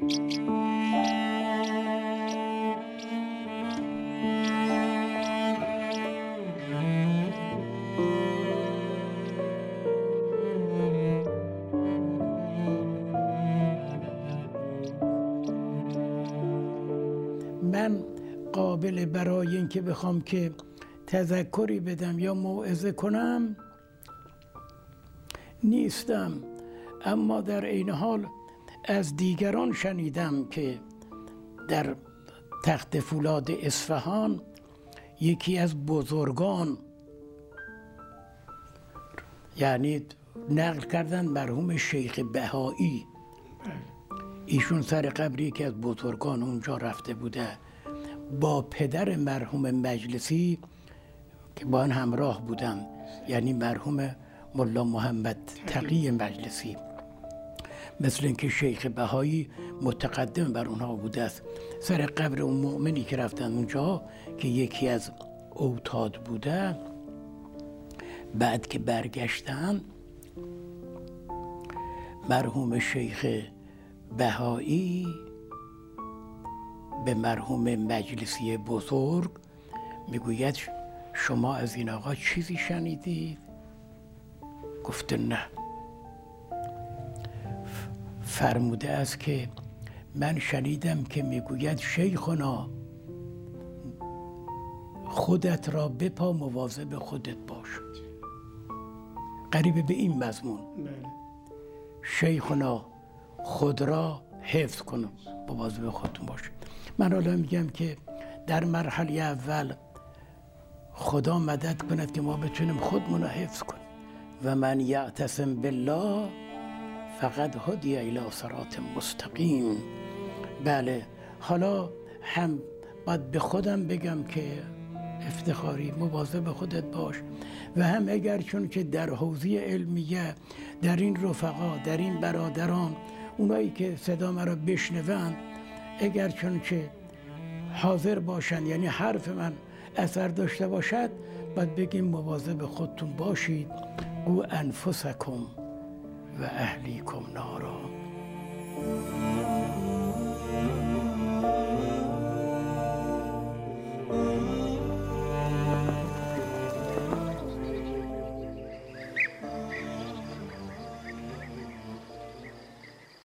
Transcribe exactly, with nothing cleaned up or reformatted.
من قابل برای اینکه بخوام که تذکری بدم یا موعظه کنم نیستم، اما در این حال از دیگران شنیدم که در تخت فولاد اصفهان یکی از بزرگان، یعنی نقل کردن مرحوم شیخ بهایی، ایشون سر قبر یکی از بزرگان اونجا رفته بوده با پدر مرحوم مجلسی که با آن همراه بودن، یعنی مرحوم ملا محمد تقی مجلسی. مثل اینکه شیخ بهایی متقدم بر اونها بوده است. سر قبر اون مؤمنی که رفتن اونجا که یکی از اوتاد بوده، بعد که برگشتن مرحوم شیخ بهایی به مرحوم مجلسی بزرگ میگوید شما از این آقا چیزی شنیدید؟ گفته نه. فرموده است که من شنیدم که میگوید شیخنا خودت را بپا، مواظب خودت باش. قریب به این مضمون، شیخنا خود را حفظ کن، مواظب خودتون باشید. من حالا میگم که در مرحله اول خدا مدد کند که ما بتونیم خودمون را حفظ کنیم. و من یعتصم بالله فقد هدی الی صراط مستقیم. بله، حالا هم باید به خودم بگم که افتخاری مواظب خودت باش، و هم اگر چون که در حوزه علمیه، در این رفقا، در این برادران، اونایی که صدا مرا بشنوند، اگر چون که حاضر باشن، یعنی حرف من اثر داشته باشد، باید بگیم مواظب خودتون باشید. قو انفسکم و اهلیکم نارا.